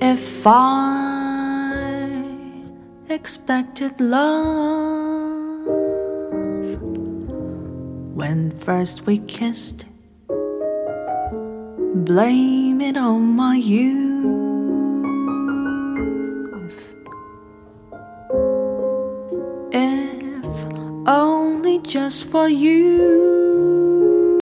If I expected love when first we kissed, blame it on my youth. If only just for you,